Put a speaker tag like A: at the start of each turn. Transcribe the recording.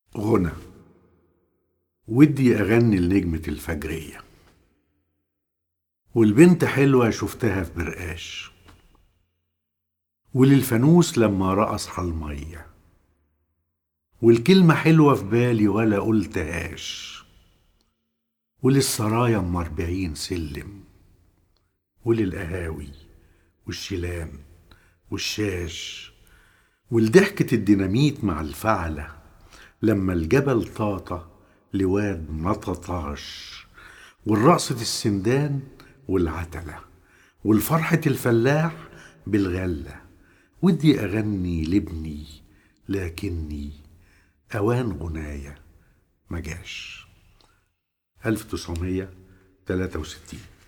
A: غنى. ودي أغني لنجمة الفجرية، والبنت حلوة شفتها في برقاش، وللفانوس لما رقص على المية، والكلمة حلوة في بالي ولا قلتهاش، وللسرايا 40 سلم، وللقهاوي والشيلان والشاش، والضحكة الديناميت مع الفعلة لما الجبل طاطا لواد مططاش، والرقصة السندان والعتلة، والفرحة الفلاح بالغلة. ودي أغني لابني لكني أوان غناية مجاش. 1963.